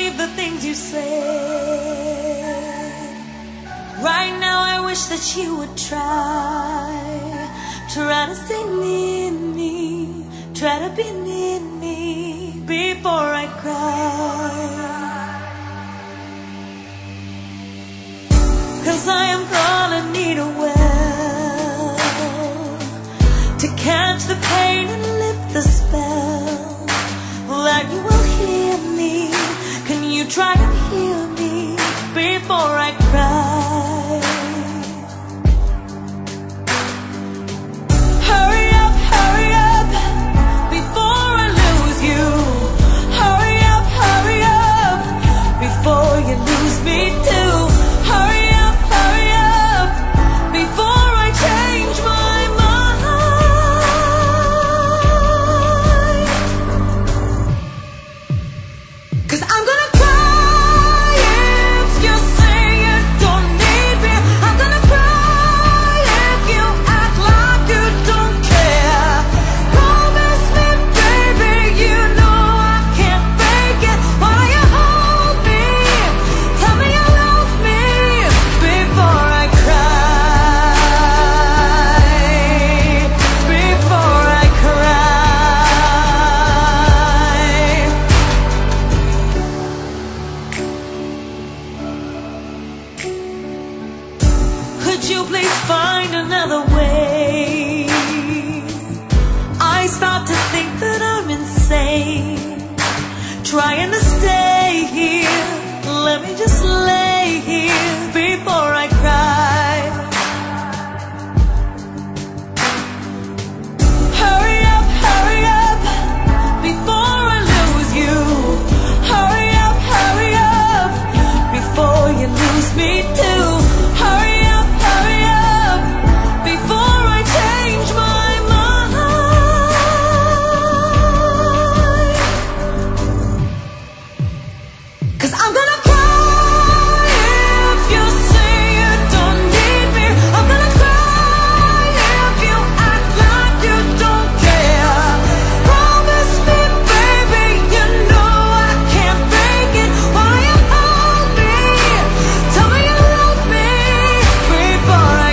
believe the things you say. Right now I wish that you would try to stay near me, try to be near me before I cry. 'Cause I am gonna need a well to catch the pain and lift the spell. That you will hear me. Can you try to hear me before I cry? Hurry up before I lose you. Hurry up before you lose me too. Hurry up before I change my mind. 'Cause I'm gonna cry if you say you don't need me. I'm gonna cry if you act like you don't care. Promise me, baby, you know I can't fake it. Why you hold me? Tell me you love me before I cry. Before I cry. Could you please find another way? I start to think that I'm insane, trying to stay here. Let me just lay here before I cry. Hurry up before I lose you. Hurry up before you lose me too. Hurry up before I change my mind. 'Cause I'm gonna cry if you say you don't need me. I'm gonna cry if you act like you don't care. Promise me, baby, you know I can't fake it. Why you hold me? Tell me you love me before I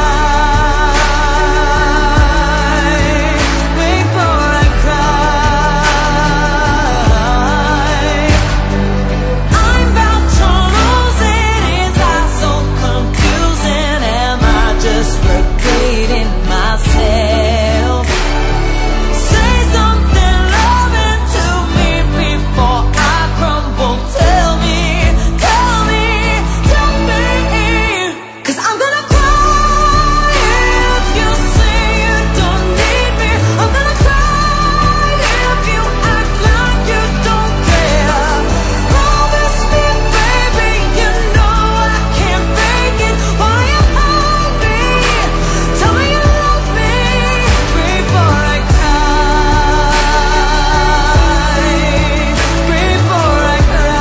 cry. Before I cry. I'm about to lose it. Is that so confusing? Am I just repeating myself? Say something loving to me before I crumble. Tell me. 'Cause I'm gonna cry if you say you don't need me. I'm gonna cry if you act like you don't care. Promise me, baby, you know I can't fake it. Why you hold me? Tell me you love me before I cry. Before I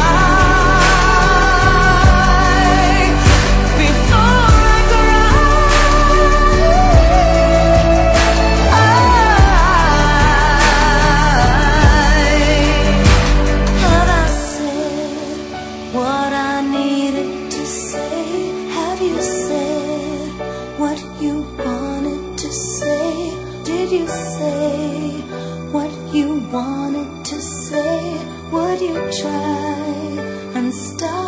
cry. Before I cry. Have I said what I needed to say? Have you said what you wanted to say? Did you say what you wanted to say? Would you try and stop